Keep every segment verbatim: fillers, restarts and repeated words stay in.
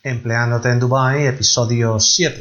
Empleándote en Dubái, episodio siete.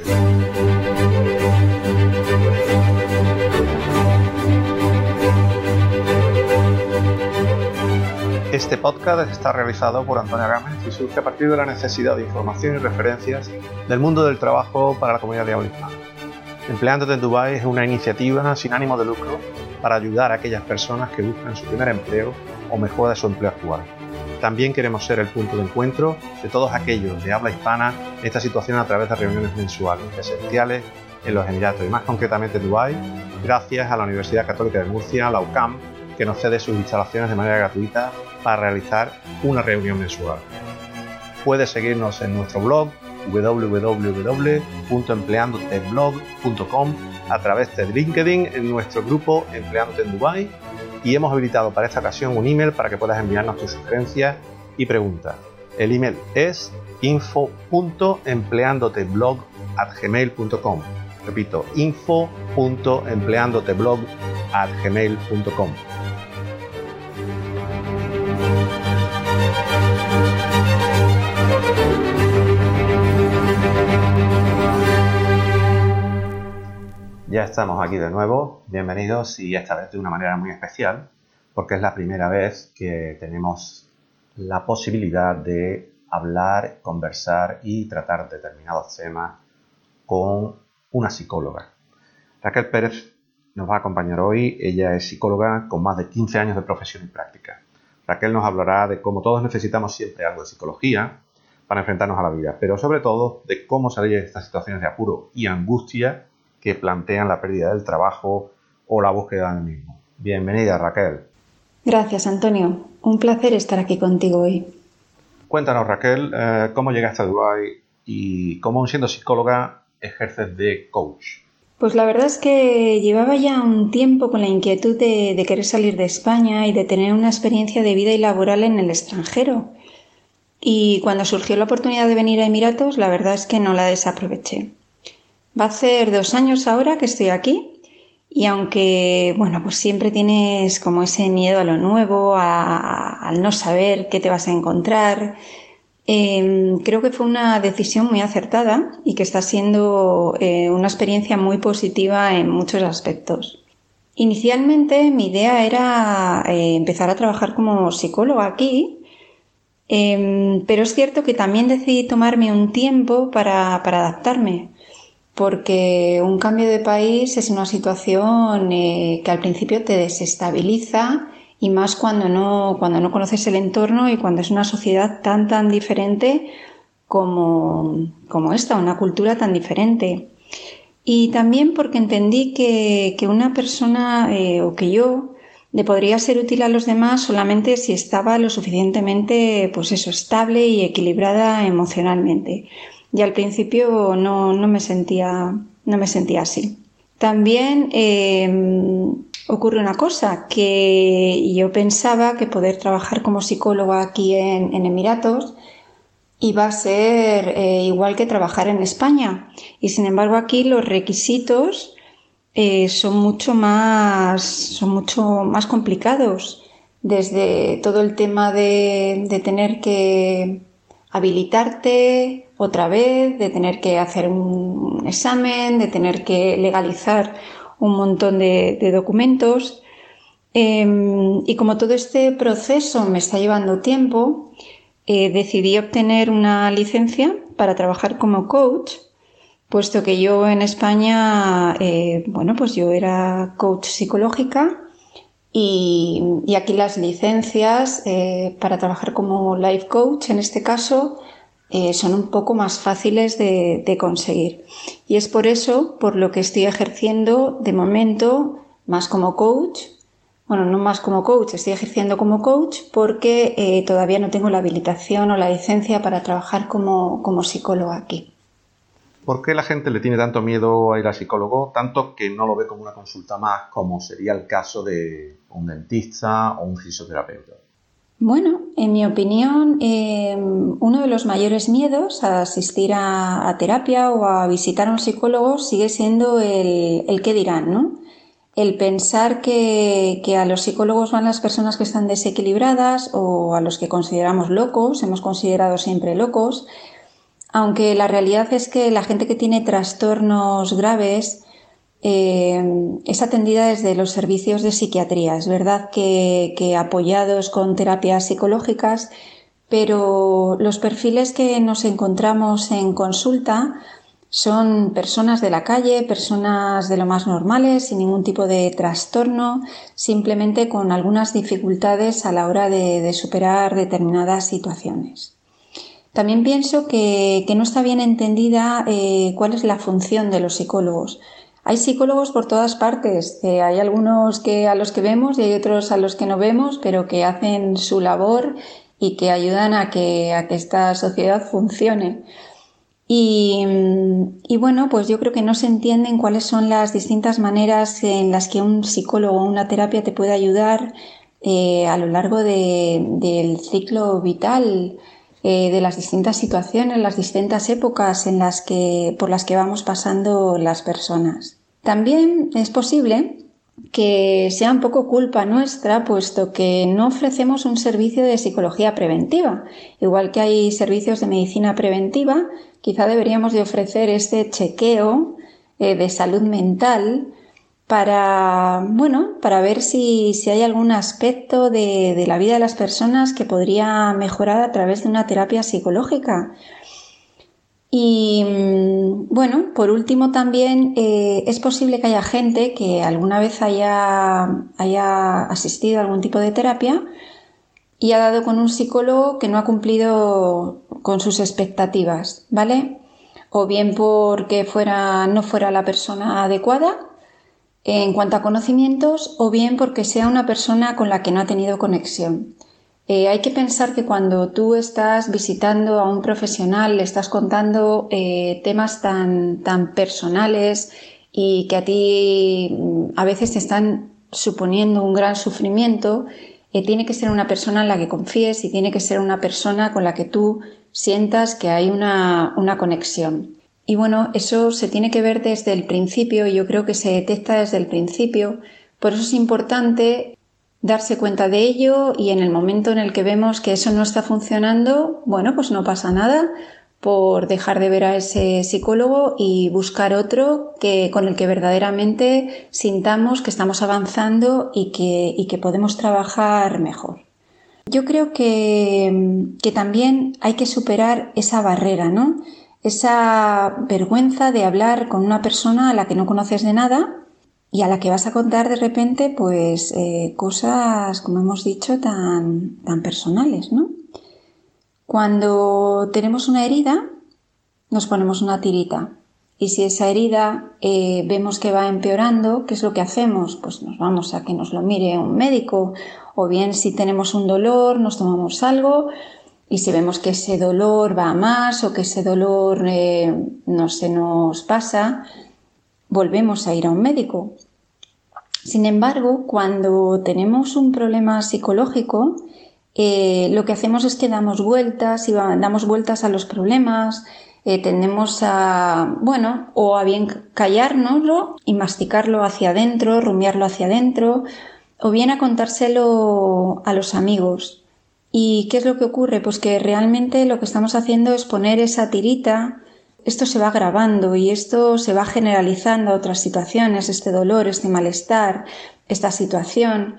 Este podcast está realizado por Antonio Gámez y surge a partir de la necesidad de información y referencias del mundo del trabajo para la comunidad de habla hispana. Empleándote en Dubái es una iniciativa sin ánimo de lucro para ayudar a aquellas personas que buscan su primer empleo o mejora de su empleo actual. También queremos ser el punto de encuentro de todos aquellos de habla hispana en esta situación a través de reuniones mensuales presenciales en los Emiratos y más concretamente en Dubái, gracias a la Universidad Católica de Murcia, la U C A M, que nos cede sus instalaciones de manera gratuita para realizar una reunión mensual. Puedes seguirnos en nuestro blog w w w punto empleandoteblog punto com, a través de LinkedIn en nuestro grupo Empleándote en Dubái, y hemos habilitado para esta ocasión un email para que puedas enviarnos tus sugerencias y preguntas. El email es info punto empleandoteblog arroba gmail punto com. Repito, info punto empleandoteblog arroba gmail punto com. Ya estamos aquí de nuevo, bienvenidos, y esta vez de una manera muy especial porque es la primera vez que tenemos la posibilidad de hablar, conversar y tratar determinados temas con una psicóloga. Raquel Pérez nos va a acompañar hoy. Ella es psicóloga con más de quince años de profesión y práctica. Raquel nos hablará de cómo todos necesitamos siempre algo de psicología para enfrentarnos a la vida, pero sobre todo de cómo salir de estas situaciones de apuro y angustia que plantean la pérdida del trabajo o la búsqueda del mismo. Bienvenida, Raquel. Gracias, Antonio. Un placer estar aquí contigo hoy. Cuéntanos, Raquel, eh, cómo llegaste a Dubái y cómo, siendo psicóloga, ejerces de coach. Pues la verdad es que llevaba ya un tiempo con la inquietud de, de querer salir de España y de tener una experiencia de vida y laboral en el extranjero. Y cuando surgió la oportunidad de venir a Emiratos, la verdad es que no la desaproveché. Va a hacer dos años ahora que estoy aquí, y aunque, bueno, pues siempre tienes como ese miedo a lo nuevo, a, a, al no saber qué te vas a encontrar, eh, creo que fue una decisión muy acertada y que está siendo eh, una experiencia muy positiva en muchos aspectos. Inicialmente mi idea era eh, empezar a trabajar como psicóloga aquí, eh, pero es cierto que también decidí tomarme un tiempo para, para adaptarme, porque un cambio de país es una situación eh, que al principio te desestabiliza, y más cuando no, cuando no conoces el entorno y cuando es una sociedad tan tan diferente como, como esta, una cultura tan diferente. Y también porque entendí que, que una persona eh, o que yo le podría ser útil a los demás solamente si estaba lo suficientemente, pues eso, estable y equilibrada emocionalmente. Y al principio no, no, me, sentía, no me sentía así. También eh, ocurre una cosa, que yo pensaba que poder trabajar como psicóloga aquí en, en Emiratos iba a ser eh, igual que trabajar en España. Y sin embargo aquí los requisitos eh, son mucho más, son mucho más complicados. Desde todo el tema de, de tener que habilitarte otra vez, de tener que hacer un examen, de tener que legalizar un montón de, de documentos. Eh, y como todo este proceso me está llevando tiempo, eh, decidí obtener una licencia para trabajar como coach, puesto que yo en España, eh, bueno, pues yo era coach psicológica. Y, y aquí las licencias eh, para trabajar como life coach, en este caso, eh, son un poco más fáciles de, de conseguir. Y es por eso por lo que estoy ejerciendo de momento más como coach. Bueno, no más como coach, estoy ejerciendo como coach porque eh, todavía no tengo la habilitación o la licencia para trabajar como, como psicóloga aquí. ¿Por qué la gente le tiene tanto miedo a ir al psicólogo, tanto que no lo ve como una consulta más, como sería el caso de un dentista o un fisioterapeuta? Bueno, en mi opinión, eh, uno de los mayores miedos a asistir a, a terapia o a visitar a un psicólogo sigue siendo el, el qué dirán, ¿no? El pensar que, que a los psicólogos van las personas que están desequilibradas o a los que consideramos locos, hemos considerado siempre locos, aunque la realidad es que la gente que tiene trastornos graves eh, es atendida desde los servicios de psiquiatría. Es verdad que, que apoyados con terapias psicológicas, pero los perfiles que nos encontramos en consulta son personas de la calle, personas de lo más normales, sin ningún tipo de trastorno, simplemente con algunas dificultades a la hora de, de superar determinadas situaciones. También pienso que, que no está bien entendida eh, cuál es la función de los psicólogos. Hay psicólogos por todas partes, eh, hay algunos que, a los que vemos y hay otros a los que no vemos, pero que hacen su labor y que ayudan a que, a que esta sociedad funcione. Y, y bueno, pues yo creo que no se entienden cuáles son las distintas maneras en las que un psicólogo o una terapia te puede ayudar eh, a lo largo de, del ciclo vital, eh, de las distintas situaciones, las distintas épocas en las que, por las que vamos pasando las personas. También es posible que sea un poco culpa nuestra, puesto que no ofrecemos un servicio de psicología preventiva. Igual que hay servicios de medicina preventiva, quizá deberíamos de ofrecer este chequeo eh, de salud mental para, bueno, para ver si, si hay algún aspecto de, de la vida de las personas que podría mejorar a través de una terapia psicológica. Y bueno, por último también eh, es posible que haya gente que alguna vez haya, haya asistido a algún tipo de terapia y ha dado con un psicólogo que no ha cumplido con sus expectativas, ¿vale? O bien porque fuera, no fuera la persona adecuada en cuanto a conocimientos, o bien porque sea una persona con la que no ha tenido conexión. Eh, hay que pensar que cuando tú estás visitando a un profesional, le estás contando eh, temas tan, tan personales y que a ti a veces te están suponiendo un gran sufrimiento, eh, tiene que ser una persona en la que confíes y tiene que ser una persona con la que tú sientas que hay una, una conexión. Y bueno, eso se tiene que ver desde el principio y yo creo que se detecta desde el principio. Por eso es importante darse cuenta de ello y en el momento en el que vemos que eso no está funcionando, bueno, pues no pasa nada por dejar de ver a ese psicólogo y buscar otro que, con el que verdaderamente sintamos que estamos avanzando y que, y que podemos trabajar mejor. Yo creo que, que también hay que superar esa barrera, ¿no? Esa vergüenza de hablar con una persona a la que no conoces de nada y a la que vas a contar de repente pues eh, cosas, como hemos dicho, tan, tan personales, ¿no? Cuando tenemos una herida, nos ponemos una tirita. Y si esa herida eh, vemos que va empeorando, ¿qué es lo que hacemos? Pues nos vamos a que nos lo mire un médico, o bien si tenemos un dolor, nos tomamos algo, y si vemos que ese dolor va a más o que ese dolor eh, no se nos pasa, volvemos a ir a un médico. Sin embargo, cuando tenemos un problema psicológico, eh, lo que hacemos es que damos vueltas y damos vueltas a los problemas, eh, tendemos a, bueno, o a bien callárnoslo y masticarlo hacia adentro, rumiarlo hacia adentro, o bien a contárselo a los amigos. ¿Y qué es lo que ocurre? Pues que realmente lo que estamos haciendo es poner esa tirita. Esto se va agravando y esto se va generalizando a otras situaciones, este dolor, este malestar, esta situación,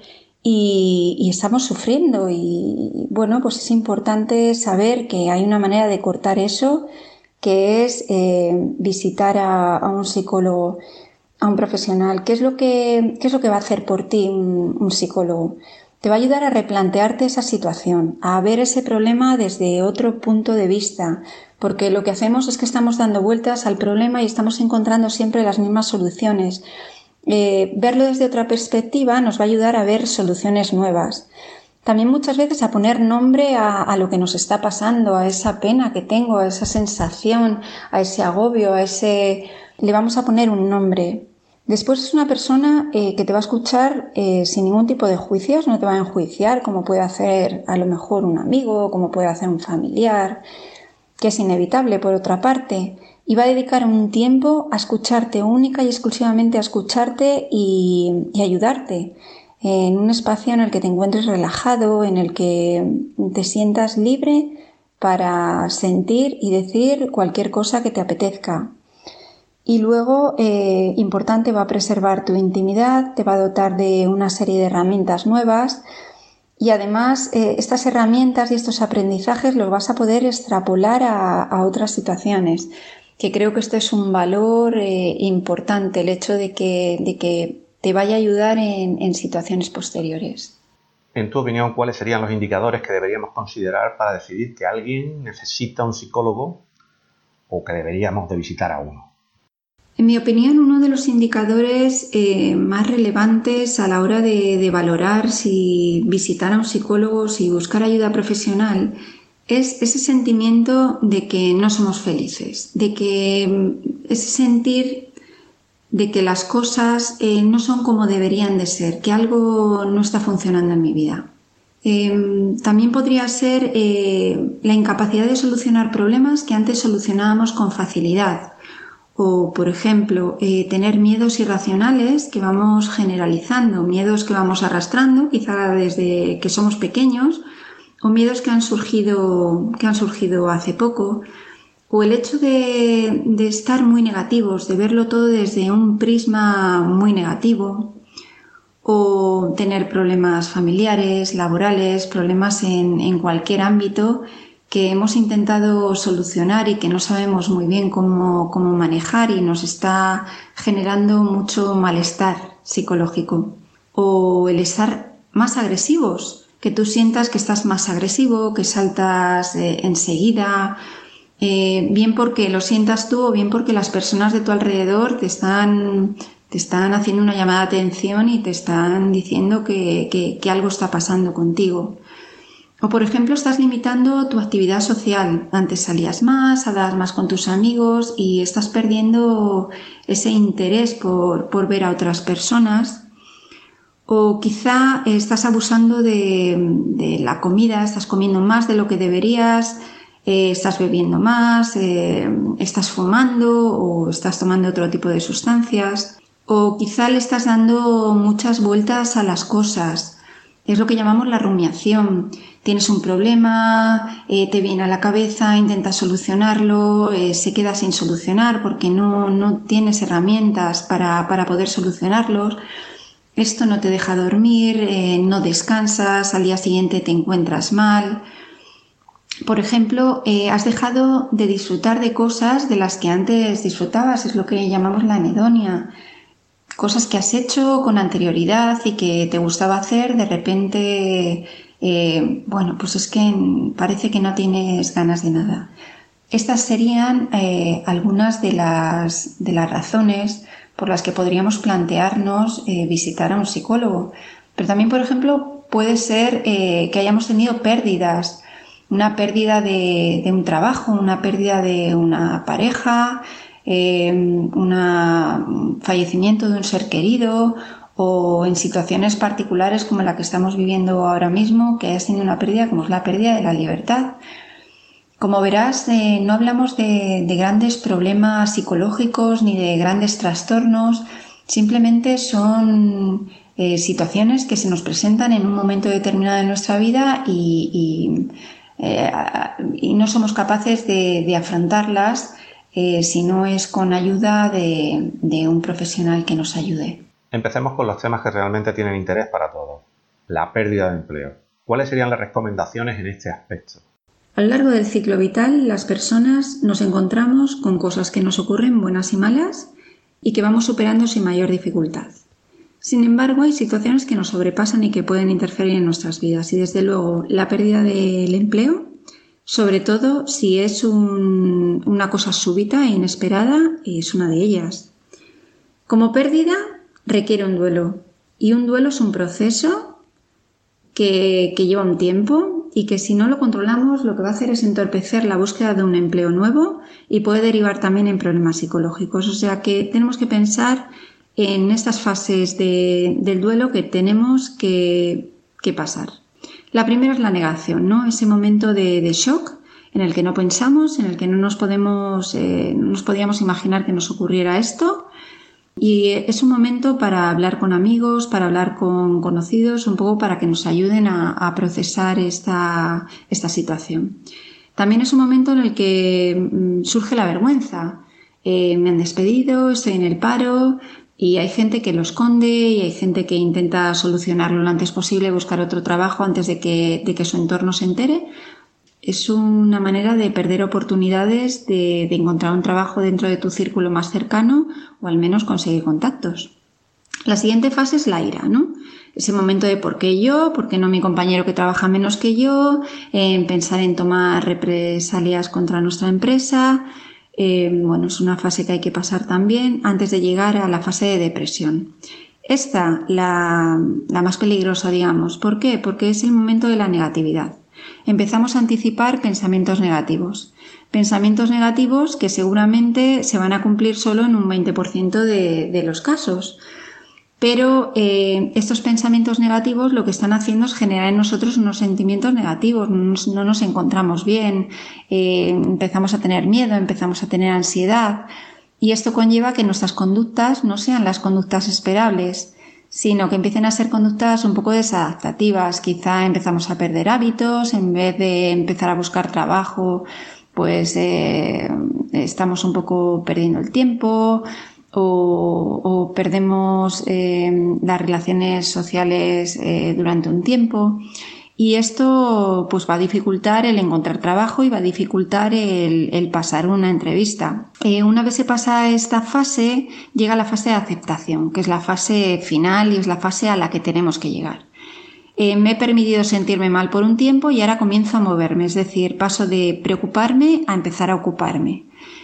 y, y estamos sufriendo. Y bueno, pues es importante saber que hay una manera de cortar eso, que es eh, visitar a, a un psicólogo, a un profesional. ¿Qué es lo que, qué es lo que va a hacer por ti un, un psicólogo? Te va a ayudar a replantearte esa situación, a ver ese problema desde otro punto de vista, porque lo que hacemos es que estamos dando vueltas al problema y estamos encontrando siempre las mismas soluciones. Eh, verlo desde otra perspectiva nos va a ayudar a ver soluciones nuevas. También muchas veces a poner nombre a, a lo que nos está pasando, a esa pena que tengo, a esa sensación, a ese agobio, a ese... Le vamos a poner un nombre. Después es una persona eh, que te va a escuchar eh, sin ningún tipo de juicios, no te va a enjuiciar como puede hacer a lo mejor un amigo, como puede hacer un familiar, que es inevitable por otra parte, y va a dedicar un tiempo a escucharte, única y exclusivamente a escucharte y, y ayudarte en un espacio en el que te encuentres relajado, en el que te sientas libre para sentir y decir cualquier cosa que te apetezca. Y luego, eh, importante, va a preservar tu intimidad, te va a dotar de una serie de herramientas nuevas y además eh, estas herramientas y estos aprendizajes los vas a poder extrapolar a, a otras situaciones, que creo que esto es un valor eh, importante, el hecho de que, de que te vaya a ayudar en, en situaciones posteriores. En tu opinión, ¿cuáles serían los indicadores que deberíamos considerar para decidir que alguien necesita un psicólogo o que deberíamos de visitar a uno? En mi opinión, uno de los indicadores eh, más relevantes a la hora de, de valorar si visitar a un psicólogo, si buscar ayuda profesional, es ese sentimiento de que no somos felices, de que ese sentir de que las cosas eh, no son como deberían de ser, que algo no está funcionando en mi vida. Eh, también podría ser eh, la incapacidad de solucionar problemas que antes solucionábamos con facilidad. O, por ejemplo, eh, tener miedos irracionales que vamos generalizando, miedos que vamos arrastrando, quizá desde que somos pequeños, o miedos que han surgido, que han surgido hace poco, o el hecho de, de estar muy negativos, de verlo todo desde un prisma muy negativo, o tener problemas familiares, laborales, problemas en, en cualquier ámbito que hemos intentado solucionar y que no sabemos muy bien cómo, cómo manejar y nos está generando mucho malestar psicológico. O el estar más agresivos, que tú sientas que estás más agresivo, que saltas eh, enseguida, eh, bien porque lo sientas tú o bien porque las personas de tu alrededor te están, te están haciendo una llamada de atención y te están diciendo que, que, que algo está pasando contigo. O, por ejemplo, estás limitando tu actividad social. Antes salías más, hablabas más con tus amigos y estás perdiendo ese interés por, por ver a otras personas. O quizá estás abusando de, de la comida, estás comiendo más de lo que deberías, eh, estás bebiendo más, eh, estás fumando o estás tomando otro tipo de sustancias. O quizá le estás dando muchas vueltas a las cosas. Es lo que llamamos la rumiación. Tienes un problema, eh, te viene a la cabeza, intentas solucionarlo, eh, se queda sin solucionar porque no, no tienes herramientas para, para poder solucionarlos. Esto no te deja dormir, eh, no descansas, al día siguiente te encuentras mal. Por ejemplo, eh, has dejado de disfrutar de cosas de las que antes disfrutabas, es lo que llamamos la anedonia. Cosas que has hecho con anterioridad y que te gustaba hacer, de repente, eh, bueno, pues es que parece que no tienes ganas de nada. Estas serían eh, algunas de las, de las razones por las que podríamos plantearnos eh, visitar a un psicólogo. Pero también, por ejemplo, puede ser eh, que hayamos tenido pérdidas, una pérdida de, de un trabajo, una pérdida de una pareja, Eh, un fallecimiento de un ser querido o en situaciones particulares como la que estamos viviendo ahora mismo, que hayas tenido una pérdida como es la pérdida de la libertad. Como verás, eh, no hablamos de, de grandes problemas psicológicos ni de grandes trastornos, simplemente son eh, situaciones que se nos presentan en un momento determinado de nuestra vida y, y, eh, y no somos capaces de, de afrontarlas Eh, si no es con ayuda de, de un profesional que nos ayude. Empecemos con los temas que realmente tienen interés para todos. La pérdida de empleo. ¿Cuáles serían las recomendaciones en este aspecto? A lo largo del ciclo vital, las personas nos encontramos con cosas que nos ocurren buenas y malas y que vamos superando sin mayor dificultad. Sin embargo, hay situaciones que nos sobrepasan y que pueden interferir en nuestras vidas y, desde luego, la pérdida del empleo, sobre todo si es un, una cosa súbita e inesperada, es una de ellas. Como pérdida requiere un duelo y un duelo es un proceso que, que lleva un tiempo y que si no lo controlamos lo que va a hacer es entorpecer la búsqueda de un empleo nuevo y puede derivar también en problemas psicológicos. O sea que tenemos que pensar en estas fases de, del duelo que tenemos que, que pasar. La primera es la negación, ¿no? Ese momento de, de shock en el que no pensamos, en el que no nos podemos, eh, no nos podíamos imaginar que nos ocurriera esto. Y es un momento para hablar con amigos, para hablar con conocidos, un poco para que nos ayuden a, a procesar esta, esta situación. También es un momento en el que mmm, surge la vergüenza. Eh, me han despedido, estoy en el paro y hay gente que lo esconde y hay gente que intenta solucionarlo lo antes posible, buscar otro trabajo antes de que, de que su entorno se entere. Es una manera de perder oportunidades de, de encontrar un trabajo dentro de tu círculo más cercano o al menos conseguir contactos. La siguiente fase es la ira, ¿no? Ese momento de por qué yo, por qué no mi compañero que trabaja menos que yo, en pensar en tomar represalias contra nuestra empresa. Eh, bueno, es una fase que hay que pasar también antes de llegar a la fase de depresión. Esta, la, la más peligrosa, digamos. ¿Por qué? Porque es el momento de la negatividad. Empezamos a anticipar pensamientos negativos. Pensamientos negativos que seguramente se van a cumplir solo en un veinte por ciento de, de los casos. Pero eh, estos pensamientos negativos lo que están haciendo es generar en nosotros unos sentimientos negativos, no nos, no nos encontramos bien, eh, empezamos a tener miedo, empezamos a tener ansiedad y esto conlleva que nuestras conductas no sean las conductas esperables, sino que empiecen a ser conductas un poco desadaptativas. Quizá empezamos a perder hábitos, en vez de empezar a buscar trabajo, pues eh, estamos un poco perdiendo el tiempo. O, o perdemos eh, las relaciones sociales eh, durante un tiempo y esto pues va a dificultar el encontrar trabajo y va a dificultar el, el pasar una entrevista. Eh, una vez se pasa esta fase, llega la fase de aceptación, que es la fase final y es la fase a la que tenemos que llegar. Eh, me he permitido sentirme mal por un tiempo y ahora comienzo a moverme, es decir, paso de preocuparme a empezar a ocuparme.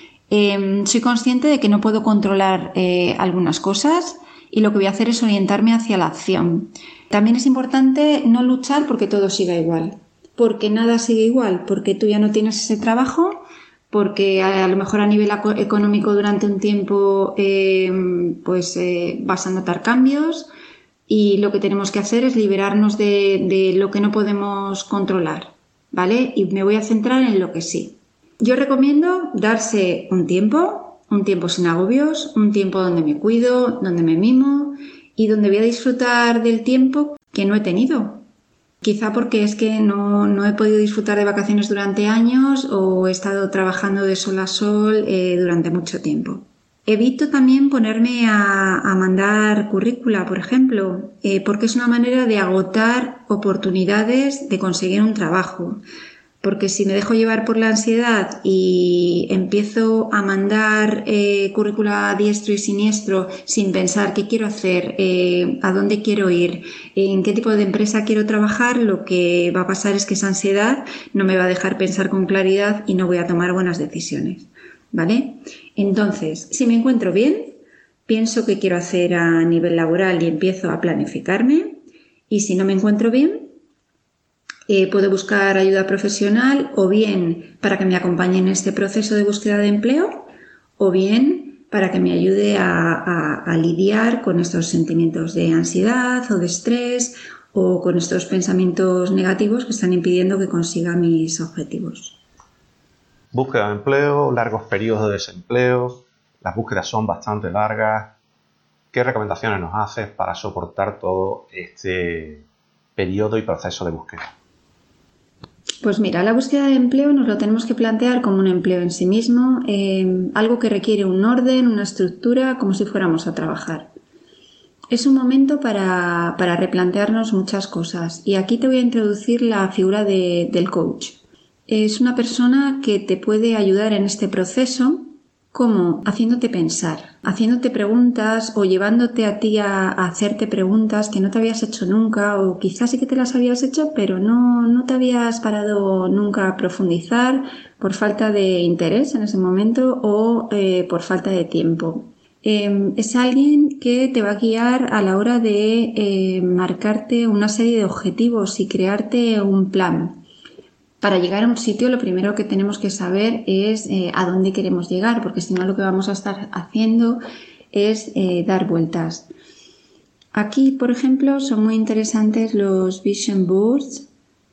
Eh, soy consciente de que no puedo controlar eh, algunas cosas y lo que voy a hacer es orientarme hacia la acción. También es importante no luchar porque todo siga igual, porque nada sigue igual, porque tú ya no tienes ese trabajo, porque a, a lo mejor a nivel económico durante un tiempo eh, pues eh, vas a notar cambios y lo que tenemos que hacer es liberarnos de, de lo que no podemos controlar, ¿vale? Y me voy a centrar en lo que sí. Yo recomiendo darse un tiempo, un tiempo sin agobios, un tiempo donde me cuido, donde me mimo y donde voy a disfrutar del tiempo que no he tenido. Quizá porque es que no, no he podido disfrutar de vacaciones durante años o he estado trabajando de sol a sol eh, durante mucho tiempo. Evito también ponerme a, a mandar currícula, por ejemplo, eh, porque es una manera de agotar oportunidades de conseguir un trabajo. Porque si me dejo llevar por la ansiedad y empiezo a mandar eh, currícula a diestro y siniestro sin pensar qué quiero hacer, eh, a dónde quiero ir, en qué tipo de empresa quiero trabajar, lo que va a pasar es que esa ansiedad no me va a dejar pensar con claridad y no voy a tomar buenas decisiones, ¿vale? Entonces, si me encuentro bien, pienso qué quiero hacer a nivel laboral y empiezo a planificarme. Y si no me encuentro bien, Eh, puedo buscar ayuda profesional o bien para que me acompañe en este proceso de búsqueda de empleo o bien para que me ayude a, a, a lidiar con estos sentimientos de ansiedad o de estrés o con estos pensamientos negativos que están impidiendo que consiga mis objetivos. Búsqueda de empleo, largos periodos de desempleo, las búsquedas son bastante largas. ¿Qué recomendaciones nos haces para soportar todo este periodo y proceso de búsqueda? Pues mira, la búsqueda de empleo nos lo tenemos que plantear como un empleo en sí mismo, eh, algo que requiere un orden, una estructura, como si fuéramos a trabajar. Es un momento para, para replantearnos muchas cosas y aquí te voy a introducir la figura de, del coach. Es una persona que te puede ayudar en este proceso, como haciéndote pensar, haciéndote preguntas o llevándote a ti a, a hacerte preguntas que no te habías hecho nunca o quizás sí que te las habías hecho pero no, no te habías parado nunca a profundizar por falta de interés en ese momento o eh, por falta de tiempo. Eh, es alguien que te va a guiar a la hora de eh, marcarte una serie de objetivos y crearte un plan. Para llegar a un sitio lo primero que tenemos que saber es eh, a dónde queremos llegar, porque si no lo que vamos a estar haciendo es eh, dar vueltas. Aquí, por ejemplo, son muy interesantes los vision boards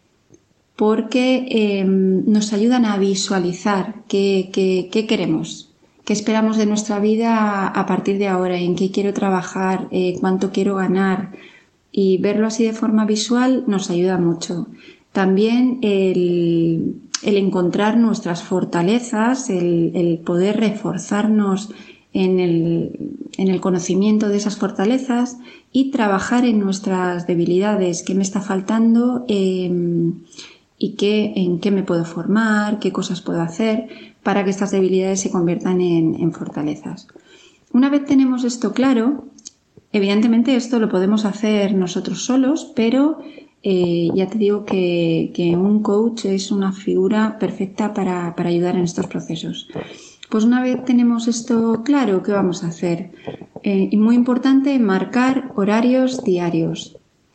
porque eh, nos ayudan a visualizar qué, qué, qué queremos, qué esperamos de nuestra vida a partir de ahora, en qué quiero trabajar, eh, cuánto quiero ganar, y verlo así de forma visual nos ayuda mucho. También el, el encontrar nuestras fortalezas, el, el poder reforzarnos en el, en el conocimiento de esas fortalezas y trabajar en nuestras debilidades, qué me está faltando eh, y qué, en qué me puedo formar, qué cosas puedo hacer para que estas debilidades se conviertan en, en fortalezas. Una vez tenemos esto claro, evidentemente esto lo podemos hacer nosotros solos, pero eh, ya te digo que, que un coach es una figura perfecta para, para ayudar en estos procesos. Pues una vez tenemos esto claro, ¿qué vamos a hacer? Eh, y muy importante, marcar horarios diarios.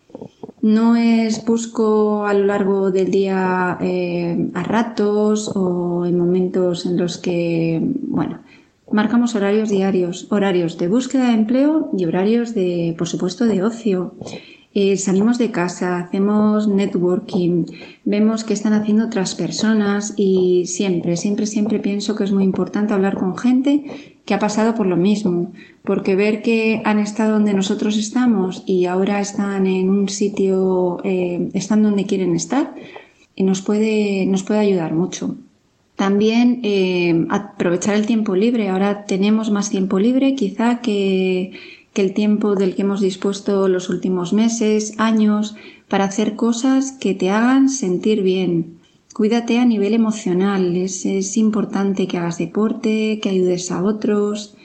No es busco a lo largo del día eh, a ratos o en momentos en los que, bueno, marcamos horarios diarios, horarios de búsqueda de empleo y horarios de, por supuesto, de ocio. Eh, salimos de casa, hacemos networking, vemos qué están haciendo otras personas y siempre, siempre, siempre pienso que es muy importante hablar con gente que ha pasado por lo mismo, porque ver que han estado donde nosotros estamos y ahora están en un sitio, eh, están donde quieren estar, y nos puede, nos puede ayudar mucho. También eh, aprovechar el tiempo libre. Ahora tenemos más tiempo libre quizá que, que el tiempo del que hemos dispuesto los últimos meses, años, para hacer cosas que te hagan sentir bien. Cuídate a nivel emocional. Es, es importante que hagas deporte, que ayudes a otros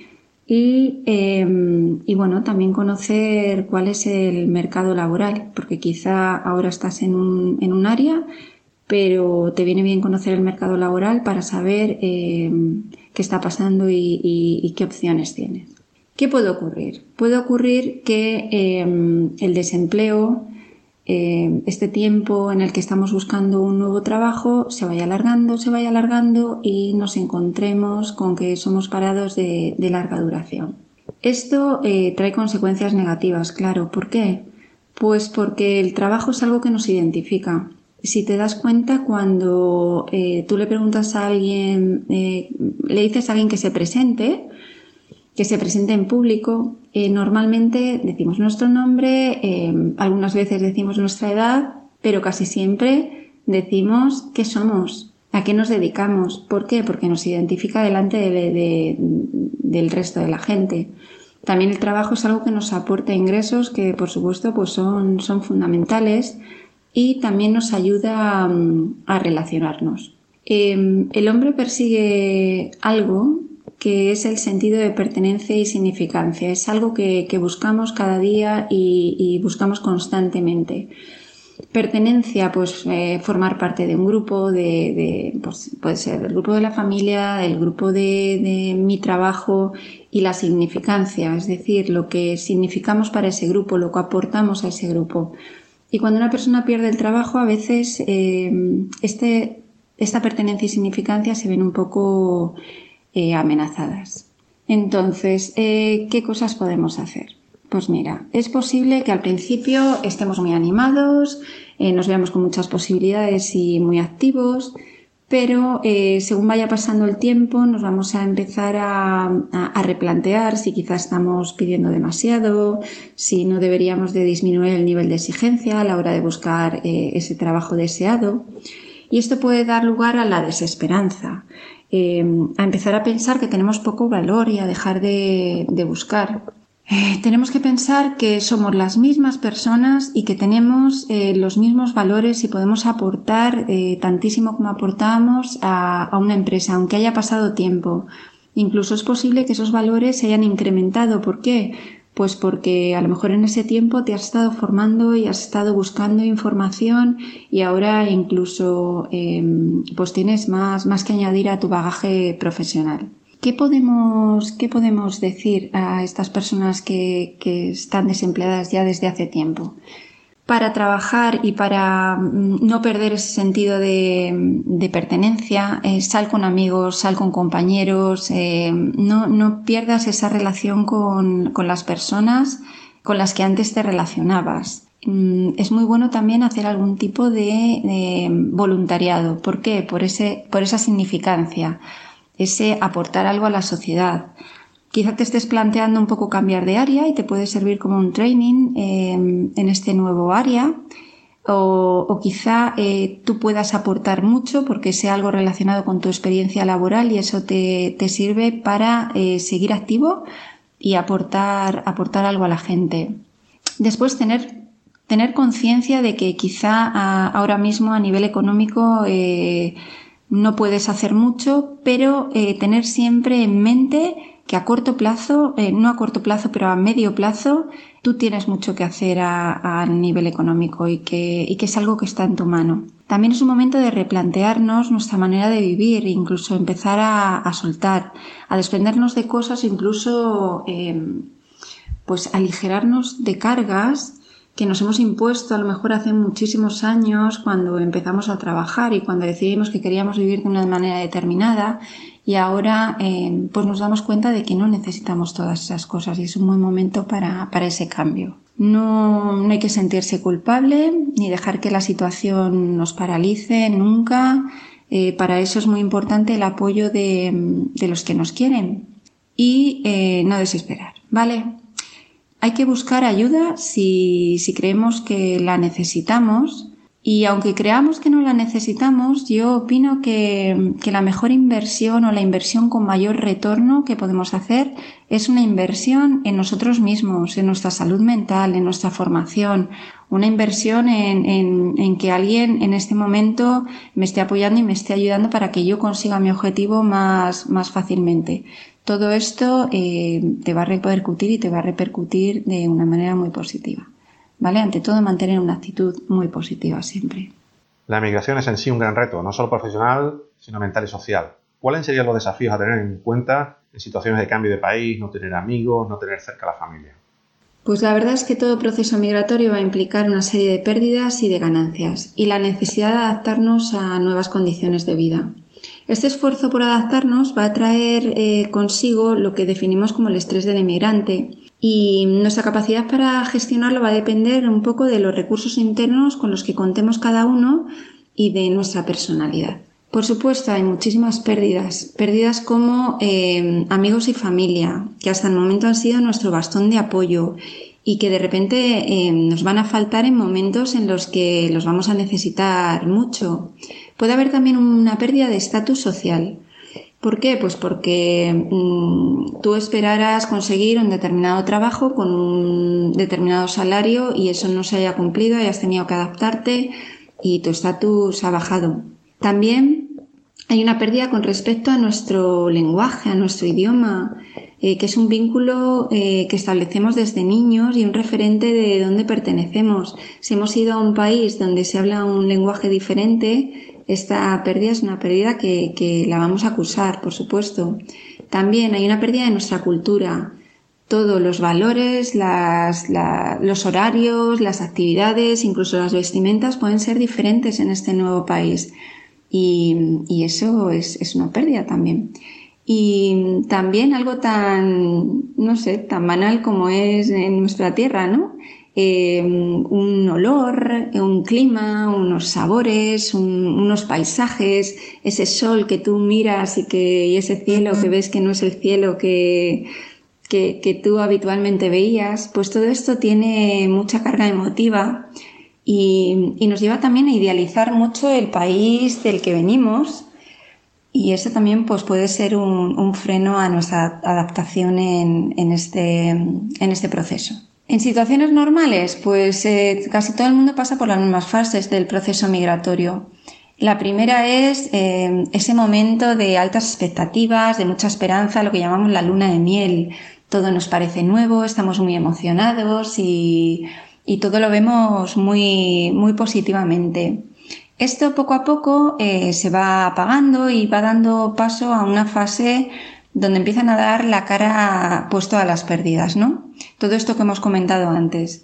y, eh, y bueno, también conocer cuál es el mercado laboral, porque quizá ahora estás en un, en un área, pero te viene bien conocer el mercado laboral para saber eh, qué está pasando y, y, y qué opciones tienes. ¿Qué puede ocurrir? Puede ocurrir que eh, el desempleo, eh, este tiempo en el que estamos buscando un nuevo trabajo, se vaya alargando, se vaya alargando y nos encontremos con que somos parados de, de larga duración. Esto eh, trae consecuencias negativas, claro. ¿Por qué? Pues porque el trabajo es algo que nos identifica. Si te das cuenta, cuando eh, tú le preguntas a alguien, eh, le dices a alguien que se presente, que se presente en público, eh, normalmente decimos nuestro nombre, eh, algunas veces decimos nuestra edad, pero casi siempre decimos qué somos, a qué nos dedicamos. ¿Por qué? Porque nos identifica delante de, de, del resto de la gente. También el trabajo es algo que nos aporta ingresos que, por supuesto, pues son, son fundamentales. Y también nos ayuda a, a relacionarnos. Eh, el hombre persigue algo que es el sentido de pertenencia y significancia. Es algo que, que buscamos cada día y, y buscamos constantemente. Pertenencia, pues eh, formar parte de un grupo, de, de, pues, puede ser del grupo de la familia, del grupo de, de mi trabajo, y la significancia, es decir, lo que significamos para ese grupo, lo que aportamos a ese grupo. Y cuando una persona pierde el trabajo, a veces eh, este, esta pertenencia y significancia se ven un poco eh, amenazadas. Entonces, eh, ¿qué cosas podemos hacer? Pues mira, es posible que al principio estemos muy animados, eh, nos veamos con muchas posibilidades y muy activos, pero eh, según vaya pasando el tiempo nos vamos a empezar a, a, a replantear si quizás estamos pidiendo demasiado, si no deberíamos de disminuir el nivel de exigencia a la hora de buscar eh, ese trabajo deseado. Y esto puede dar lugar a la desesperanza, eh, a empezar a pensar que tenemos poco valor y a dejar de, de buscar. Eh, tenemos que pensar que somos las mismas personas y que tenemos eh, los mismos valores y podemos aportar eh, tantísimo como aportamos a, a una empresa, aunque haya pasado tiempo. Incluso es posible que esos valores se hayan incrementado. ¿Por qué? Pues porque a lo mejor en ese tiempo te has estado formando y has estado buscando información y ahora incluso eh, pues tienes más, más que añadir a tu bagaje profesional. ¿Qué podemos, qué podemos decir a estas personas que, que están desempleadas ya desde hace tiempo? Para trabajar y para no perder ese sentido de, de pertenencia, eh, sal con amigos, sal con compañeros, eh, no, no pierdas esa relación con, con las personas con las que antes te relacionabas. Mm, es muy bueno también hacer algún tipo de, de voluntariado. ¿Por qué? Por ese, por esa significancia. Ese aportar algo a la sociedad. Quizá te estés planteando un poco cambiar de área y te puede servir como un training eh, en este nuevo área o, o quizá eh, tú puedas aportar mucho porque sea algo relacionado con tu experiencia laboral y eso te, te sirve para eh, seguir activo y aportar, aportar algo a la gente. Después tener, tener conciencia de que quizá a, ahora mismo a nivel económico eh, no puedes hacer mucho, pero eh, tener siempre en mente que a corto plazo, eh, no a corto plazo, pero a medio plazo, tú tienes mucho que hacer a, a nivel económico y que, y que es algo que está en tu mano. También es un momento de replantearnos nuestra manera de vivir, incluso empezar a, a soltar, a desprendernos de cosas, incluso eh, pues aligerarnos de cargas que nos hemos impuesto a lo mejor hace muchísimos años cuando empezamos a trabajar y cuando decidimos que queríamos vivir de una manera determinada y ahora eh, pues nos damos cuenta de que no necesitamos todas esas cosas y es un buen momento para, para ese cambio. No, no hay que sentirse culpable ni dejar que la situación nos paralice nunca. Eh, para eso es muy importante el apoyo de, de los que nos quieren y eh, no desesperar, ¿vale? Hay que buscar ayuda si, si creemos que la necesitamos y aunque creamos que no la necesitamos, yo opino que, que la mejor inversión o la inversión con mayor retorno que podemos hacer es una inversión en nosotros mismos, en nuestra salud mental, en nuestra formación, una inversión en, en, en que alguien en este momento me esté apoyando y me esté ayudando para que yo consiga mi objetivo más, más fácilmente. Todo esto eh, te va a repercutir y te va a repercutir de una manera muy positiva, ¿vale? Ante todo, mantener una actitud muy positiva siempre. La emigración es en sí un gran reto, no solo profesional, sino mental y social. ¿Cuáles serían los desafíos a tener en cuenta en situaciones de cambio de país, no tener amigos, no tener cerca a la familia? Pues la verdad es que todo proceso migratorio va a implicar una serie de pérdidas y de ganancias y la necesidad de adaptarnos a nuevas condiciones de vida. Este esfuerzo por adaptarnos va a traer eh, consigo lo que definimos como el estrés del inmigrante y nuestra capacidad para gestionarlo va a depender un poco de los recursos internos con los que contemos cada uno y de nuestra personalidad. Por supuesto, hay muchísimas pérdidas, pérdidas como eh, amigos y familia, que hasta el momento han sido nuestro bastón de apoyo y que de repente eh, nos van a faltar en momentos en los que los vamos a necesitar mucho. Puede haber también una pérdida de estatus social. ¿Por qué? Pues porque mmm, tú esperaras conseguir un determinado trabajo con un determinado salario y eso no se haya cumplido, hayas tenido que adaptarte y tu estatus ha bajado. También hay una pérdida con respecto a nuestro lenguaje, a nuestro idioma, eh, que es un vínculo eh, que establecemos desde niños y un referente de dónde pertenecemos. Si hemos ido a un país donde se habla un lenguaje diferente, esta pérdida es una pérdida que, que la vamos a acusar, por supuesto. También hay una pérdida de nuestra cultura. Todos los valores, las, la, los horarios, las actividades, incluso las vestimentas pueden ser diferentes en este nuevo país. Y, y eso es, es una pérdida también. Y también algo tan, no sé, tan banal como es en nuestra tierra, ¿no? Eh, un olor, un clima, unos sabores, un, unos paisajes, ese sol que tú miras y, que, y ese cielo que ves que no es el cielo que, que, que tú habitualmente veías, pues todo esto tiene mucha carga emotiva. Y, y nos lleva también a idealizar mucho el país del que venimos y eso también pues, puede ser un, un freno a nuestra adaptación en, en, este, en este proceso. En situaciones normales, pues eh, casi todo el mundo pasa por las mismas fases del proceso migratorio. La primera es eh, ese momento de altas expectativas, de mucha esperanza, lo que llamamos la luna de miel. Todo nos parece nuevo, estamos muy emocionados y... y todo lo vemos muy, muy positivamente. Esto poco a poco eh, se va apagando y va dando paso a una fase donde empiezan a dar la cara puesto a las pérdidas, ¿no? Todo esto que hemos comentado antes.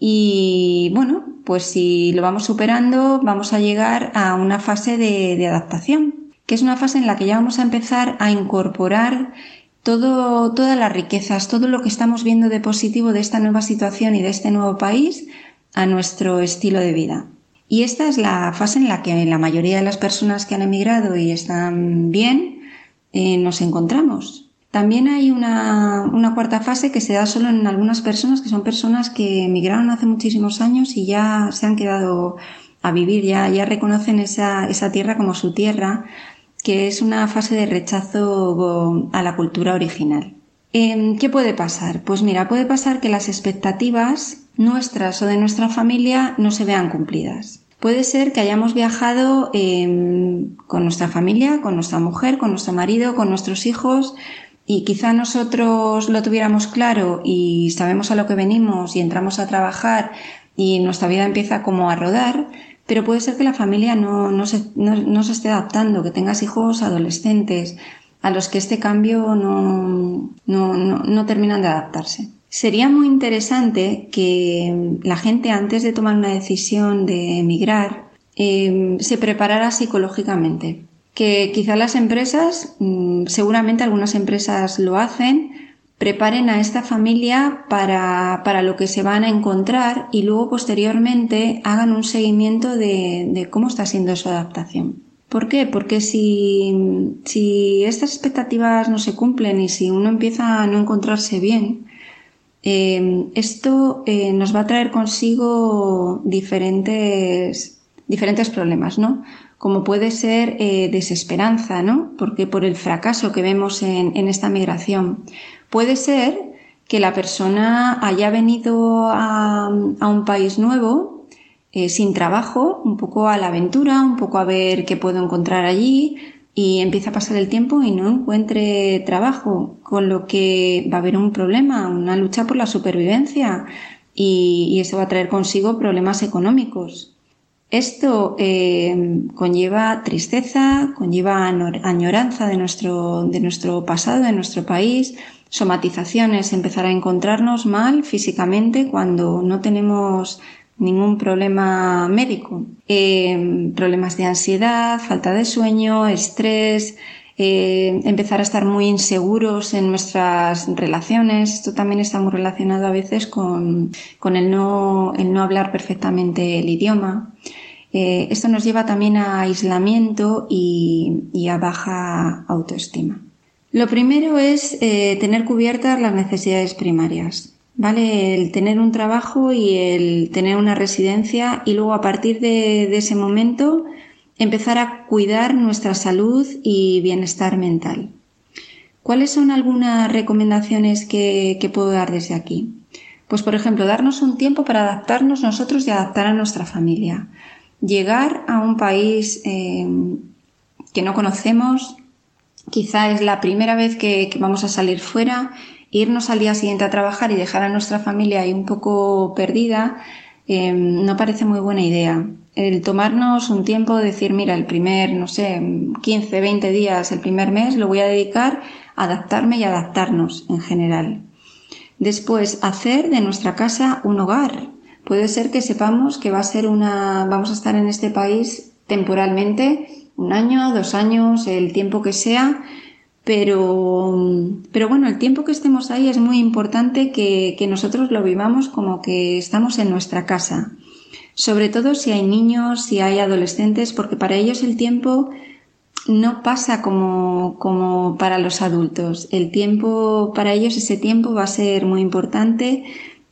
Y bueno, pues si lo vamos superando, vamos a llegar a una fase de, de adaptación, que es una fase en la que ya vamos a empezar a incorporar Todo, todas las riquezas, todo lo que estamos viendo de positivo de esta nueva situación y de este nuevo país a nuestro estilo de vida. Y esta es la fase en la que la mayoría de las personas que han emigrado y están bien, eh, nos encontramos. También hay una, una cuarta fase que se da solo en algunas personas, que son personas que emigraron hace muchísimos años y ya se han quedado a vivir, ya, ya reconocen esa, esa tierra como su tierra, que es una fase de rechazo a la cultura original. ¿Qué puede pasar? Pues mira, puede pasar que las expectativas nuestras o de nuestra familia no se vean cumplidas. Puede ser que hayamos viajado eh, con nuestra familia, con nuestra mujer, con nuestro marido, con nuestros hijos, y quizá nosotros lo tuviéramos claro y sabemos a lo que venimos y entramos a trabajar y nuestra vida empieza como a rodar, pero puede ser que la familia no, no, se, no, no se esté adaptando, que tengas hijos adolescentes a los que este cambio no, no, no, no terminan de adaptarse. Sería muy interesante que la gente, antes de tomar una decisión de emigrar, eh, se preparara psicológicamente. Que quizá las empresas, seguramente algunas empresas lo hacen, preparen a esta familia para, para lo que se van a encontrar y luego posteriormente hagan un seguimiento de, de cómo está siendo su adaptación. ¿Por qué? Porque si, si estas expectativas no se cumplen y si uno empieza a no encontrarse bien, eh, esto eh, nos va a traer consigo diferentes, diferentes problemas, ¿no? Como puede ser eh, desesperanza, ¿no? Porque por el fracaso que vemos en, en esta migración. Puede ser que la persona haya venido a, a un país nuevo eh, sin trabajo, un poco a la aventura, un poco a ver qué puedo encontrar allí, y empieza a pasar el tiempo y no encuentre trabajo, con lo que va a haber un problema, una lucha por la supervivencia, y, y eso va a traer consigo problemas económicos. Esto eh, conlleva tristeza, conlleva añoranza de nuestro, de nuestro pasado, de nuestro país, somatizaciones, empezar a encontrarnos mal físicamente cuando no tenemos ningún problema médico, eh, problemas de ansiedad, falta de sueño, estrés, eh, empezar a estar muy inseguros en nuestras relaciones. Esto también está muy relacionado a veces con, con el, no, el no hablar perfectamente el idioma. Eh, esto nos lleva también a aislamiento y, y a baja autoestima. Lo primero es eh, tener cubiertas las necesidades primarias, ¿vale? El tener un trabajo y el tener una residencia, y luego a partir de, de ese momento empezar a cuidar nuestra salud y bienestar mental. ¿Cuáles son algunas recomendaciones que, que puedo dar desde aquí? Pues, por ejemplo, darnos un tiempo para adaptarnos nosotros y adaptar a nuestra familia. Llegar a un país eh, que no conocemos, quizá es la primera vez que, que vamos a salir fuera, irnos al día siguiente a trabajar y dejar a nuestra familia ahí un poco perdida, eh, no parece muy buena idea. El tomarnos un tiempo, decir, mira, el primer, no sé, quince, veinte días, el primer mes, lo voy a dedicar a adaptarme y adaptarnos en general. Después, hacer de nuestra casa un hogar. Puede ser que sepamos que va a ser una, vamos a estar en este país temporalmente, un año, dos años, el tiempo que sea, pero, pero bueno, el tiempo que estemos ahí es muy importante que, que nosotros lo vivamos como que estamos en nuestra casa. Sobre todo si hay niños, si hay adolescentes, porque para ellos el tiempo no pasa como, como para los adultos. El tiempo, para ellos ese tiempo va a ser muy importante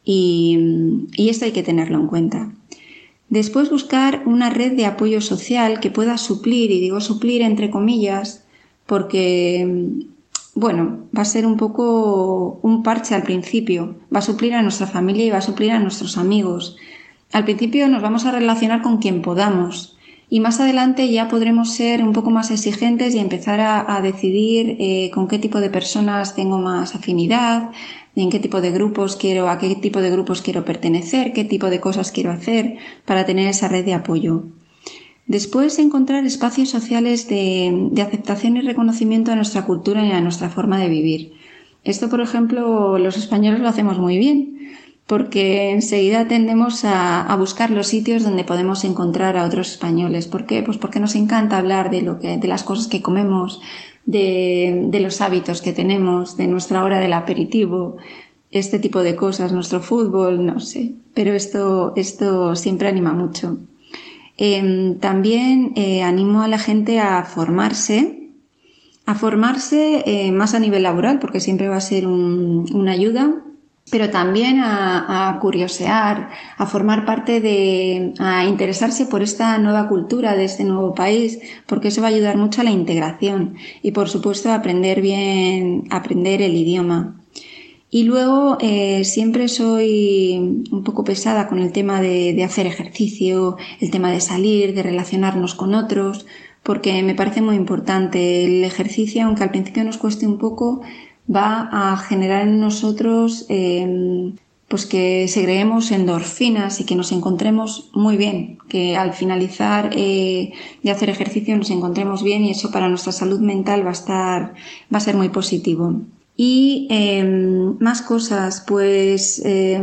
y, y esto hay que tenerlo en cuenta. Después, buscar una red de apoyo social que pueda suplir, y digo suplir entre comillas, porque, bueno, va a ser un poco un parche al principio. Va a suplir a nuestra familia y va a suplir a nuestros amigos. Al principio nos vamos a relacionar con quien podamos, y más adelante ya podremos ser un poco más exigentes y empezar a, a decidir eh, con qué tipo de personas tengo más afinidad, en qué tipo de grupos quiero, a qué tipo de grupos quiero pertenecer, qué tipo de cosas quiero hacer para tener esa red de apoyo. Después, encontrar espacios sociales de, de aceptación y reconocimiento a nuestra cultura y a nuestra forma de vivir. Esto, por ejemplo, los españoles lo hacemos muy bien, porque enseguida tendemos a, a buscar los sitios donde podemos encontrar a otros españoles. ¿Por qué? Pues porque nos encanta hablar de lo que, de las cosas que comemos, de, de los hábitos que tenemos, de nuestra hora del aperitivo, este tipo de cosas, nuestro fútbol, no sé. Pero esto, esto siempre anima mucho. Eh, también eh, animo a la gente a formarse a formarse eh, más a nivel laboral, porque siempre va a ser un, una ayuda, pero también a, a curiosear, a formar parte de, a interesarse por esta nueva cultura de este nuevo país, porque eso va a ayudar mucho a la integración y, por supuesto, a aprender bien, a aprender el idioma. Y luego eh, siempre soy un poco pesada con el tema de, de hacer ejercicio, el tema de salir, de relacionarnos con otros, porque me parece muy importante. El ejercicio, aunque al principio nos cueste un poco, va a generar en nosotros eh, pues que segreguemos endorfinas y que nos encontremos muy bien, que al finalizar eh, de hacer ejercicio nos encontremos bien, y eso para nuestra salud mental va a estar, va a ser muy positivo. Y eh, más cosas, pues eh,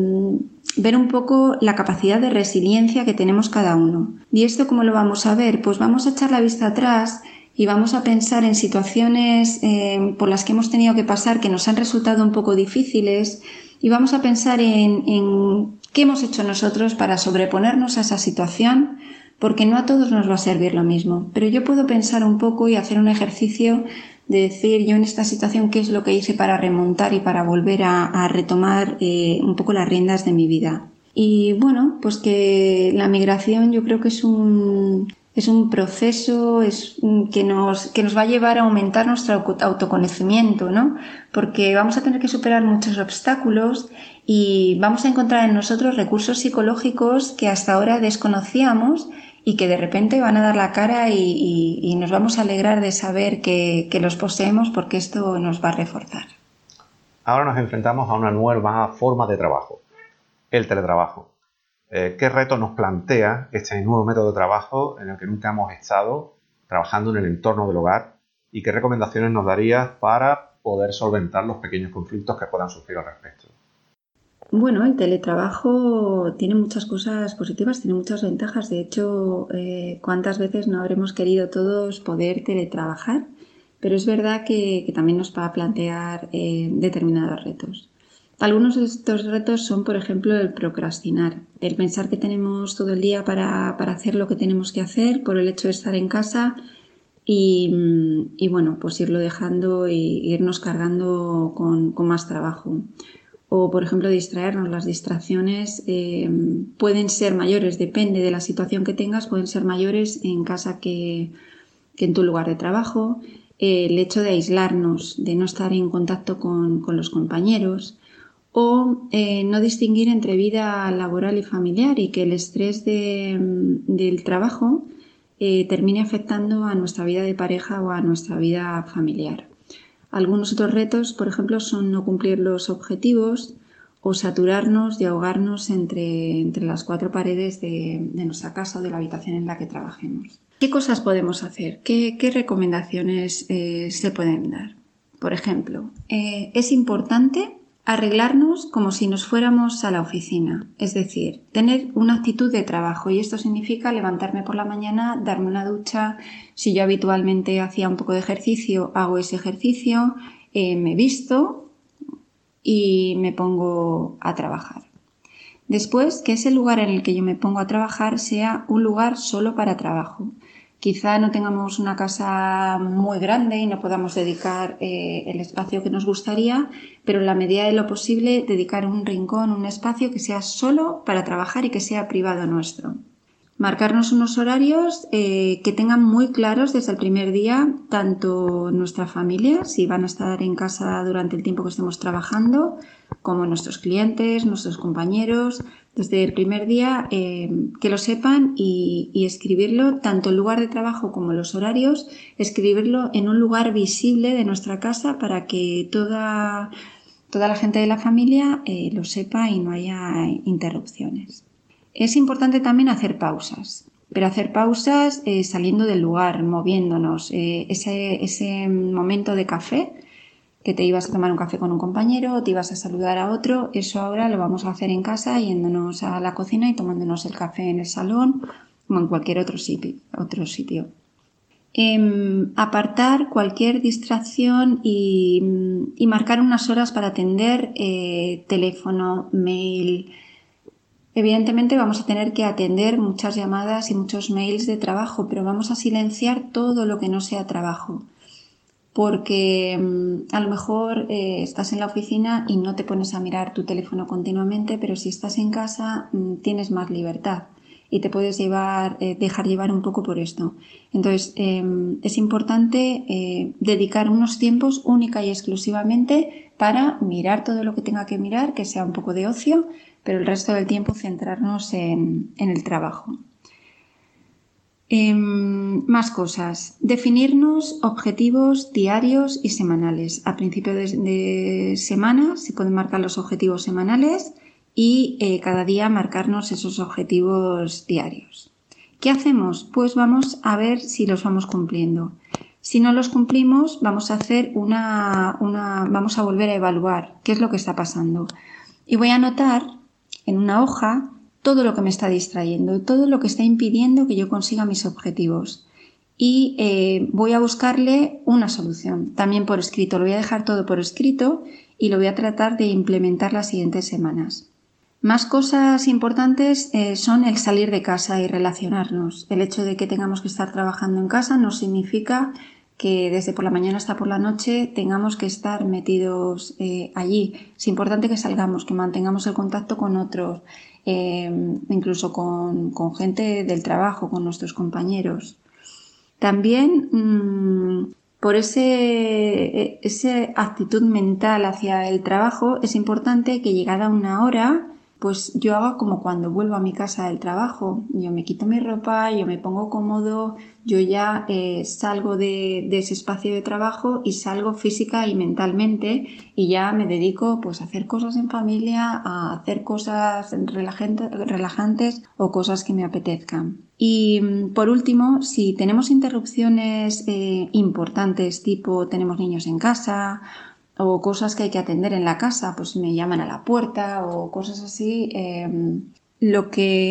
ver un poco la capacidad de resiliencia que tenemos cada uno. ¿Y esto cómo lo vamos a ver? Pues vamos a echar la vista atrás y vamos a pensar en situaciones eh, por las que hemos tenido que pasar que nos han resultado un poco difíciles, y vamos a pensar en, en qué hemos hecho nosotros para sobreponernos a esa situación, porque no a todos nos va a servir lo mismo. Pero yo puedo pensar un poco y hacer un ejercicio de decir yo en esta situación qué es lo que hice para remontar y para volver a, a retomar eh, un poco las riendas de mi vida. Y bueno, pues que la migración yo creo que es un, es un proceso es, que, nos, que nos va a llevar a aumentar nuestro autoconocimiento, ¿no? Porque vamos a tener que superar muchos obstáculos y vamos a encontrar en nosotros recursos psicológicos que hasta ahora desconocíamos y que de repente van a dar la cara y, y, y nos vamos a alegrar de saber que, que los poseemos, porque esto nos va a reforzar. Ahora nos enfrentamos a una nueva forma de trabajo, el teletrabajo. Eh, ¿Qué reto nos plantea este nuevo método de trabajo en el que nunca hemos estado trabajando en el entorno del hogar? ¿Y qué recomendaciones nos darías para poder solventar los pequeños conflictos que puedan surgir al respecto? Bueno, el teletrabajo tiene muchas cosas positivas, tiene muchas ventajas. De hecho, eh, ¿cuántas veces no habremos querido todos poder teletrabajar? Pero es verdad que, que también nos va a plantear eh, determinados retos. Algunos de estos retos son, por ejemplo, el procrastinar, el pensar que tenemos todo el día para, para hacer lo que tenemos que hacer por el hecho de estar en casa y, y bueno, pues irlo dejando e irnos cargando con, con más trabajo. O, por ejemplo, distraernos. Las distracciones eh, pueden ser mayores, depende de la situación que tengas, pueden ser mayores en casa que, que en tu lugar de trabajo. Eh, el hecho de aislarnos, de no estar en contacto con, con los compañeros, o eh, no distinguir entre vida laboral y familiar, y que el estrés de, del trabajo eh, termine afectando a nuestra vida de pareja o a nuestra vida familiar. Algunos otros retos, por ejemplo, son no cumplir los objetivos o saturarnos y ahogarnos entre, entre las cuatro paredes de, de nuestra casa o de la habitación en la que trabajemos. ¿Qué cosas podemos hacer? ¿Qué, qué recomendaciones eh, se pueden dar? Por ejemplo, eh, es importante arreglarnos como si nos fuéramos a la oficina, es decir, tener una actitud de trabajo, y esto significa levantarme por la mañana, darme una ducha. Si yo habitualmente hacía un poco de ejercicio, hago ese ejercicio, eh, me visto y me pongo a trabajar. Después, que ese lugar en el que yo me pongo a trabajar sea un lugar solo para trabajo. Quizá no tengamos una casa muy grande y no podamos dedicar eh, el espacio que nos gustaría, pero en la medida de lo posible dedicar un rincón, un espacio que sea solo para trabajar y que sea privado nuestro. Marcarnos unos horarios eh, que tengan muy claros desde el primer día, tanto nuestra familia, si van a estar en casa durante el tiempo que estemos trabajando, como nuestros clientes, nuestros compañeros. Desde el primer día eh, que lo sepan y, y escribirlo, tanto el lugar de trabajo como los horarios, escribirlo en un lugar visible de nuestra casa para que toda, toda la gente de la familia eh, lo sepa y no haya interrupciones. Es importante también hacer pausas, pero hacer pausas eh, saliendo del lugar, moviéndonos. Eh, ese, ese momento de café, que te ibas a tomar un café con un compañero o te ibas a saludar a otro, eso ahora lo vamos a hacer en casa, yéndonos a la cocina y tomándonos el café en el salón o en cualquier otro sitio. Otro sitio. Eh, apartar cualquier distracción y, y marcar unas horas para atender eh, teléfono, mail. Evidentemente vamos a tener que atender muchas llamadas y muchos mails de trabajo, pero vamos a silenciar todo lo que no sea trabajo. porque mmm, a lo mejor eh, estás en la oficina y no te pones a mirar tu teléfono continuamente, pero si estás en casa mmm, tienes más libertad y te puedes llevar, eh, dejar llevar un poco por esto. Entonces eh, es importante eh, dedicar unos tiempos única y exclusivamente para mirar todo lo que tenga que mirar, que sea un poco de ocio, pero el resto del tiempo centrarnos en, en el trabajo. Eh, más cosas. Definirnos objetivos diarios y semanales. A principio de, de semana se pueden marcar los objetivos semanales y eh, cada día marcarnos esos objetivos diarios. ¿Qué hacemos? Pues vamos a ver si los vamos cumpliendo. Si no los cumplimos, vamos a hacer una, una, vamos a volver a evaluar qué es lo que está pasando. Y voy a anotar en una hoja todo lo que me está distrayendo, todo lo que está impidiendo que yo consiga mis objetivos. Y eh, voy a buscarle una solución, también por escrito. Lo voy a dejar todo por escrito y lo voy a tratar de implementar las siguientes semanas. Más cosas importantes eh, son el salir de casa y relacionarnos. El hecho de que tengamos que estar trabajando en casa no significa que desde por la mañana hasta por la noche tengamos que estar metidos eh, allí. Es importante que salgamos, que mantengamos el contacto con otros, eh, incluso con, con gente del trabajo, con nuestros compañeros. También mmm, por ese, esa actitud mental hacia el trabajo es importante que llegada una hora pues yo hago como cuando vuelvo a mi casa del trabajo. Yo me quito mi ropa, yo me pongo cómodo, yo ya eh, salgo de, de ese espacio de trabajo y salgo física y mentalmente y ya me dedico pues a hacer cosas en familia, a hacer cosas relajantes, relajantes o cosas que me apetezcan. Y por último, si tenemos interrupciones eh, importantes, tipo tenemos niños en casa o cosas que hay que atender en la casa, pues me llaman a la puerta o cosas así, eh, lo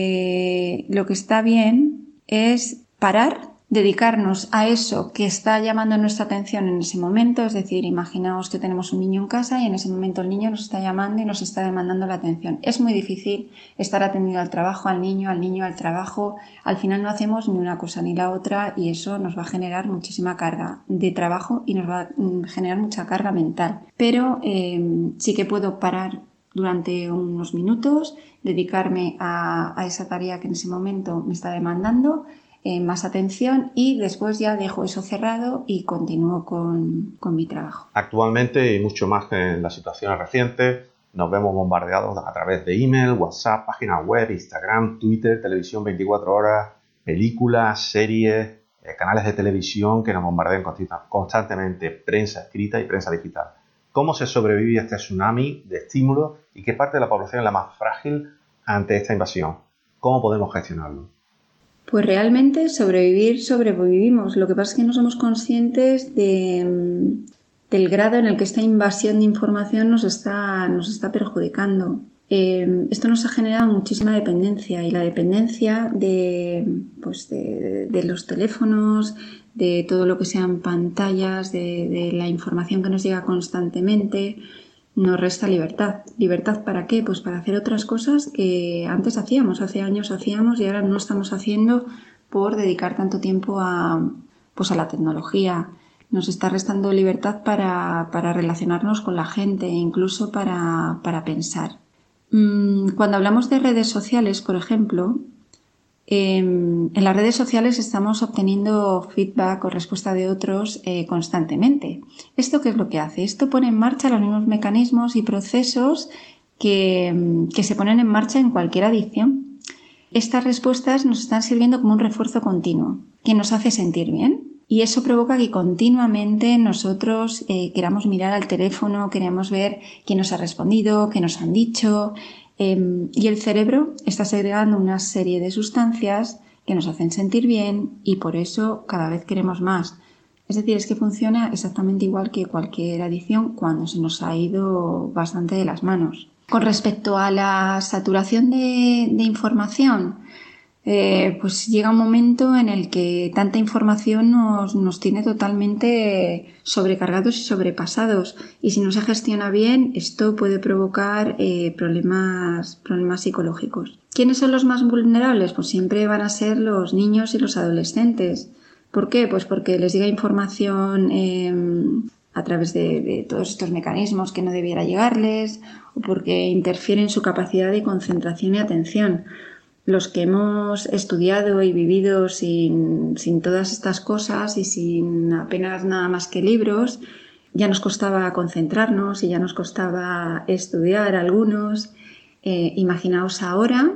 que, lo que está bien es parar, dedicarnos a eso que está llamando nuestra atención en ese momento. Es decir, imaginaos que tenemos un niño en casa y en ese momento el niño nos está llamando y nos está demandando la atención. Es muy difícil estar atendiendo al trabajo, al niño, al niño, al trabajo. Al final no hacemos ni una cosa ni la otra y eso nos va a generar muchísima carga de trabajo y nos va a generar mucha carga mental. Pero eh, sí que puedo parar durante unos minutos, dedicarme a, a esa tarea que en ese momento me está demandando Eh, más atención y después ya dejo eso cerrado y continúo con, con mi trabajo. Actualmente y mucho más que en las situaciones recientes nos vemos bombardeados a través de email, WhatsApp, páginas web, Instagram, Twitter, televisión veinticuatro horas, películas, series, eh, canales de televisión que nos bombardean constantemente, prensa escrita y prensa digital. ¿Cómo se sobrevive a este tsunami de estímulos y qué parte de la población es la más frágil ante esta invasión? ¿Cómo podemos gestionarlo? Pues realmente sobrevivir, sobrevivimos. Lo que pasa es que no somos conscientes de, del grado en el que esta invasión de información nos está, nos está perjudicando. Eh, esto nos ha generado muchísima dependencia y la dependencia de, pues de, de los teléfonos, de todo lo que sean pantallas, de, de la información que nos llega constantemente, nos resta libertad. ¿Libertad para qué? Pues para hacer otras cosas que antes hacíamos, hace años hacíamos y ahora no estamos haciendo por dedicar tanto tiempo a, pues a la tecnología. Nos está restando libertad para, para relacionarnos con la gente e incluso para, para pensar. Cuando hablamos de redes sociales, por ejemplo, eh, en las redes sociales estamos obteniendo feedback o respuesta de otros eh, constantemente. ¿Esto qué es lo que hace? Esto pone en marcha los mismos mecanismos y procesos que, que se ponen en marcha en cualquier adicción. Estas respuestas nos están sirviendo como un refuerzo continuo que nos hace sentir bien. Y eso provoca que continuamente nosotros eh, queramos mirar al teléfono, queremos ver quién nos ha respondido, qué nos han dicho. Eh, y el cerebro está segregando una serie de sustancias que nos hacen sentir bien y por eso cada vez queremos más. Es decir, es que funciona exactamente igual que cualquier adicción cuando se nos ha ido bastante de las manos. Con respecto a la saturación de, de información, Eh, pues llega un momento en el que tanta información nos, nos tiene totalmente sobrecargados y sobrepasados y si no se gestiona bien esto puede provocar eh, problemas, problemas psicológicos. ¿Quiénes son los más vulnerables? Pues siempre van a ser los niños y los adolescentes. ¿Por qué? Pues porque les llega información eh, a través de, de todos estos mecanismos que no debiera llegarles, o porque interfiere en su capacidad de concentración y atención. Los que hemos estudiado y vivido sin, sin todas estas cosas y sin apenas nada más que libros, ya nos costaba concentrarnos y ya nos costaba estudiar algunos. Eh, imaginaos ahora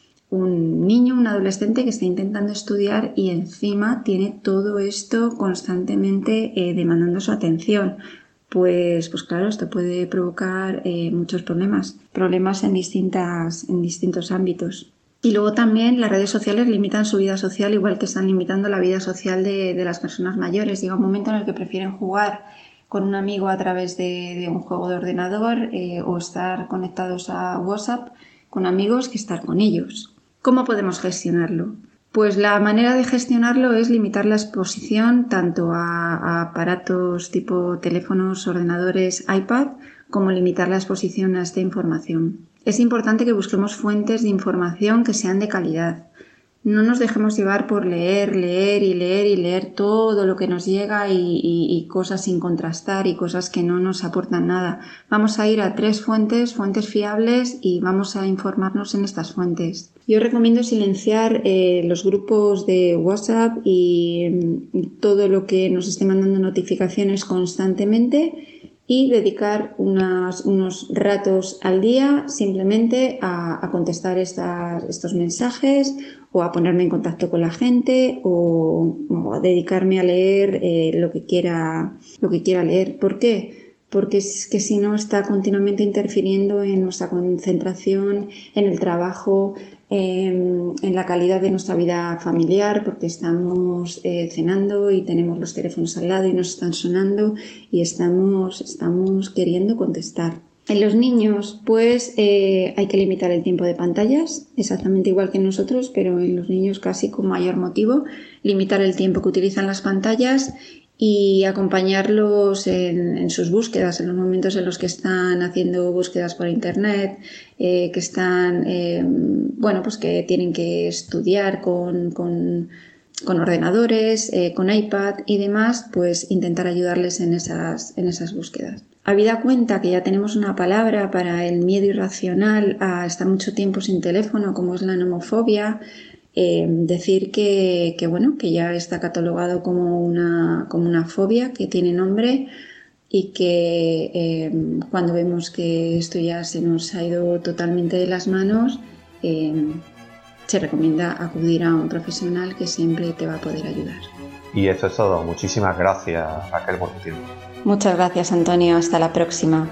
un niño, un adolescente que está intentando estudiar y encima tiene todo esto constantemente eh, demandando su atención. Pues, pues claro, esto puede provocar eh, muchos problemas, problemas en, distintas, en distintos ámbitos. Y luego también las redes sociales limitan su vida social, igual que están limitando la vida social de, de las personas mayores. Llega un momento en el que prefieren jugar con un amigo a través de, de un juego de ordenador eh, o estar conectados a WhatsApp con amigos que estar con ellos. ¿Cómo podemos gestionarlo? Pues la manera de gestionarlo es limitar la exposición tanto a, a aparatos tipo teléfonos, ordenadores, iPad, como limitar la exposición a esta información. Es importante que busquemos fuentes de información que sean de calidad. No nos dejemos llevar por leer, leer y leer y leer todo lo que nos llega y, y, y cosas sin contrastar y cosas que no nos aportan nada. Vamos a ir a tres fuentes, fuentes fiables, y vamos a informarnos en estas fuentes. Yo recomiendo silenciar eh, los grupos de WhatsApp y eh, todo lo que nos esté mandando notificaciones constantemente, y dedicar unas, unos ratos al día simplemente a, a contestar estas, estos mensajes, o a ponerme en contacto con la gente, o, o a dedicarme a leer eh, lo que quiera, lo que quiera leer. ¿Por qué? Porque es que si no está continuamente interfiriendo en nuestra concentración, en el trabajo, en, en la calidad de nuestra vida familiar, porque estamos eh, cenando y tenemos los teléfonos al lado y nos están sonando y estamos, estamos queriendo contestar. En los niños, pues eh, hay que limitar el tiempo de pantallas, exactamente igual que en nosotros, pero en los niños casi con mayor motivo. Limitar el tiempo que utilizan las pantallas y acompañarlos en, en sus búsquedas, en los momentos en los que están haciendo búsquedas por internet, eh, que están, eh, bueno, pues que tienen que estudiar con, con, con ordenadores, eh, con iPad y demás, pues intentar ayudarles en esas, en esas búsquedas. Habida cuenta que ya tenemos una palabra para el miedo irracional a estar mucho tiempo sin teléfono, como es la nomofobia, Eh, decir que, que, bueno, que ya está catalogado como una, como una fobia que tiene nombre, y que eh, cuando vemos que esto ya se nos ha ido totalmente de las manos, eh, se recomienda acudir a un profesional que siempre te va a poder ayudar. Y esto es todo. Muchísimas gracias, Raquel, por tu tiempo. Muchas gracias, Antonio. Hasta la próxima.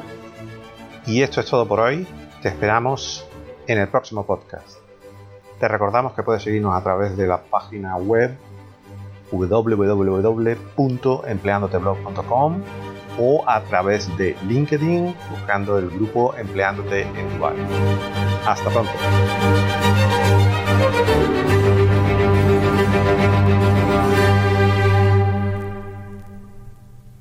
Y esto es todo por hoy. Te esperamos en el próximo podcast. Te recordamos que puedes seguirnos a través de la página web doble u doble u doble u punto empleandoteblog punto com o a través de LinkedIn buscando el grupo Empleándote en Dubai. Hasta pronto.